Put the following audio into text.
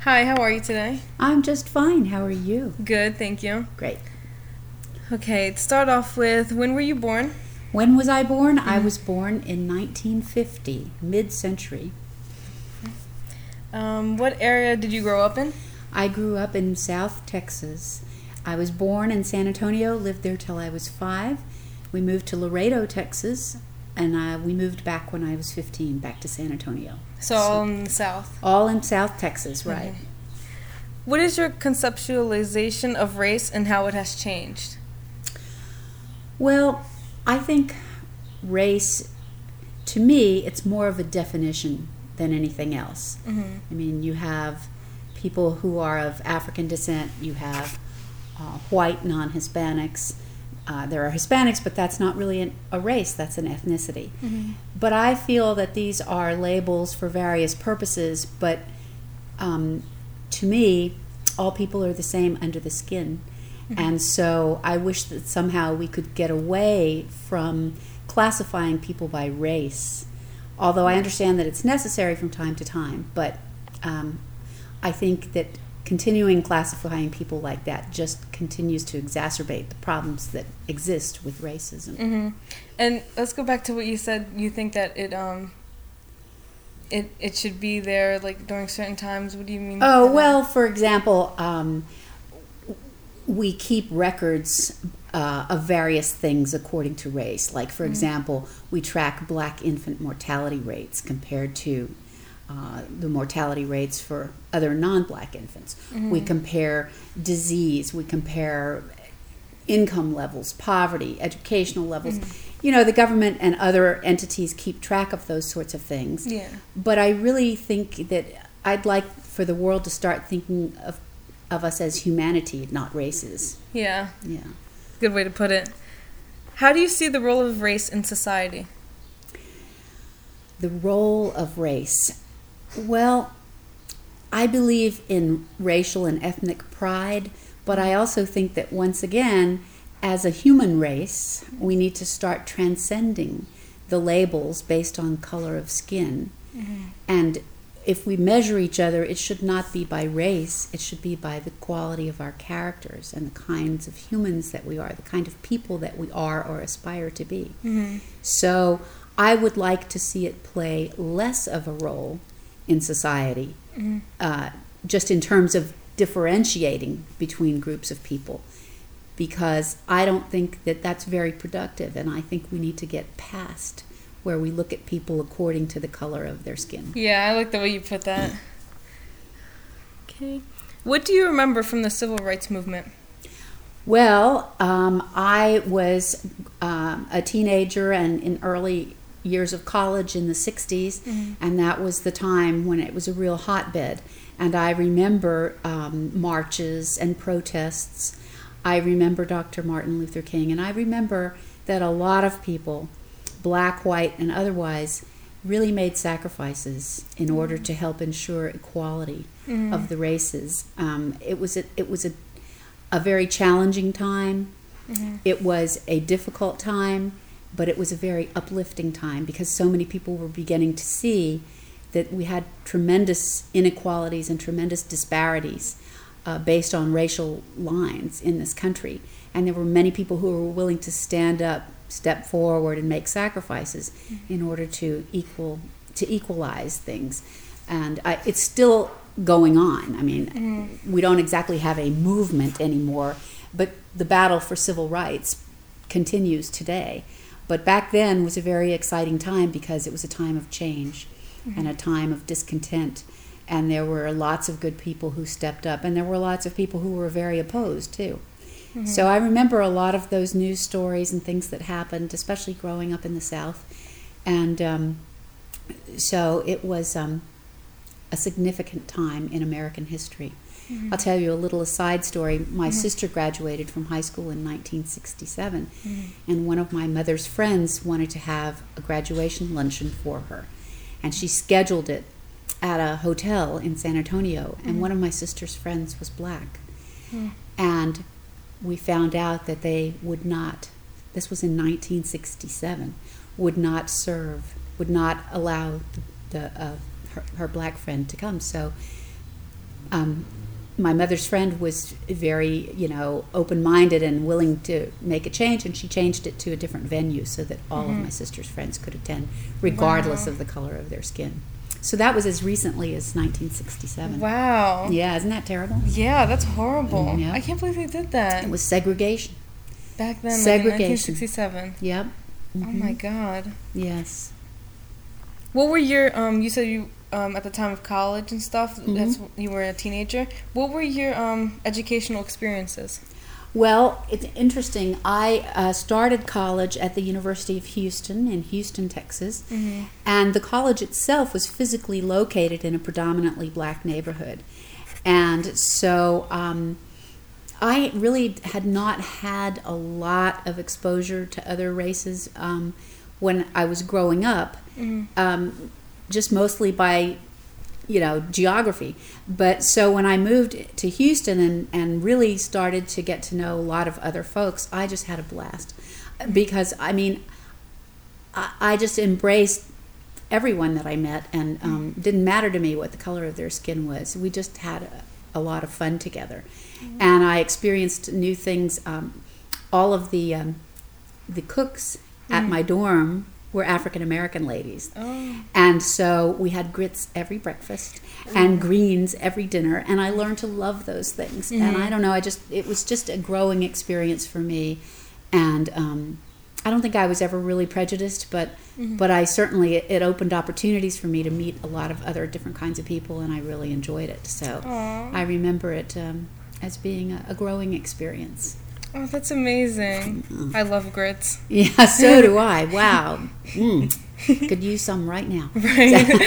Hi, how are you today? I'm just fine. How are you? Good, thank you. Great. Okay, to start off with, when were you born? When was I born? I was born in 1950, mid-century. What area did you grow up in? I grew up in South Texas. I was born in San Antonio, lived there till I was 5. We moved to Laredo, Texas, and we moved back when I was 15, back to San Antonio. So all in the South. All in South Texas, right. Okay. What is your conceptualization of race and how it has changed? Well, I think race, to me, it's more of a definition than anything else. Mm-hmm. I mean, you have people who are of African descent, you have white non-Hispanics. There are Hispanics, but that's not really a race, that's an ethnicity. Mm-hmm. But I feel that these are labels for various purposes, but to me, all people are the same under the skin. Mm-hmm. And so I wish that somehow we could get away from classifying people by race, although I understand that it's necessary from time to time, but I think that continuing classifying people like that just continues to exacerbate the problems that exist with racism. Mm-hmm. And let's go back to what you said. You think that it should be there like during certain times. What do you mean? Oh, well, for example, we keep records of various things according to race. Like, for example, we track black infant mortality rates compared to the mortality rates for other non-black infants. Mm-hmm. We compare disease, we compare income levels, poverty, educational levels. Mm-hmm. You know, the government and other entities keep track of those sorts of things. Yeah. But I really think that I'd like for the world to start thinking of us as humanity, not races. Yeah. Yeah. Good way to put it. How do you see the role of race in society? The role of race. Well, I believe in racial and ethnic pride, but I also think that once again, as a human race, we need to start transcending the labels based on color of skin. Mm-hmm. And if we measure each other, it should not be by race, it should be by the quality of our characters and the kinds of humans that we are, the kind of people that we are or aspire to be. Mm-hmm. So I would like to see it play less of a role in society, just in terms of differentiating between groups of people, because I don't think that that's very productive, and I think we need to get past where we look at people according to the color of their skin. Yeah, I like the way you put that. Okay. What do you remember from the civil rights movement? Well, I was a teenager and in early years of college in the 60s, and that was the time when it was a real hotbed. And I remember marches and protests. I remember Dr. Martin Luther King, and I remember that a lot of people, black, white, and otherwise, really made sacrifices in order to help ensure equality of the races. It was a very challenging time. It was a difficult time, but it was a very uplifting time because so many people were beginning to see that we had tremendous inequalities and tremendous disparities based on racial lines in this country. And there were many people who were willing to stand up, step forward, and make sacrifices in order to equalize things. And it's still going on. I mean, we don't exactly have a movement anymore, but the battle for civil rights continues today. But back then was a very exciting time because it was a time of change and a time of discontent. And there were lots of good people who stepped up, and there were lots of people who were very opposed too. So I remember a lot of those news stories and things that happened, especially growing up in the South. And so it was a significant time in American history. I'll tell you a little aside story. My sister graduated from high school in 1967, and one of my mother's friends wanted to have a graduation luncheon for her. And she scheduled it at a hotel in San Antonio, and one of my sister's friends was black. And we found out that they would not, this was in 1967, would not allow her black friend to come. So my mother's friend was very, open-minded and willing to make a change, and she changed it to a different venue so that all of my sister's friends could attend, regardless of the color of their skin. So that was as recently as 1967. Wow. Yeah, isn't that terrible? Yeah, that's horrible. Yep. I can't believe they did that. It was segregation. Back then, Segregation. like in 1967. Yep. Oh my God. Yes. What were your, you said you, at the time of college and stuff, that's you were a teenager. What were your educational experiences? Well, it's interesting. I started college at the University of Houston in Houston, Texas, and the college itself was physically located in a predominantly black neighborhood. And so I really had not had a lot of exposure to other races when I was growing up, just mostly by geography. But so when I moved to Houston and really started to get to know a lot of other folks, I just had a blast. Because, I just embraced everyone that I met, and didn't matter to me what the color of their skin was. We just had a lot of fun together. And I experienced new things. All of the cooks at my dorm were African American ladies. And so we had grits every breakfast and greens every dinner, and I learned to love those things. And I don't know, it was just a growing experience for me. And I don't think I was ever really prejudiced, but I certainly, it opened opportunities for me to meet a lot of other different kinds of people, and I really enjoyed it. So I remember it as being a growing experience. Oh, that's amazing. I love grits. Yeah, so do I. Wow. Could use some right now. Right.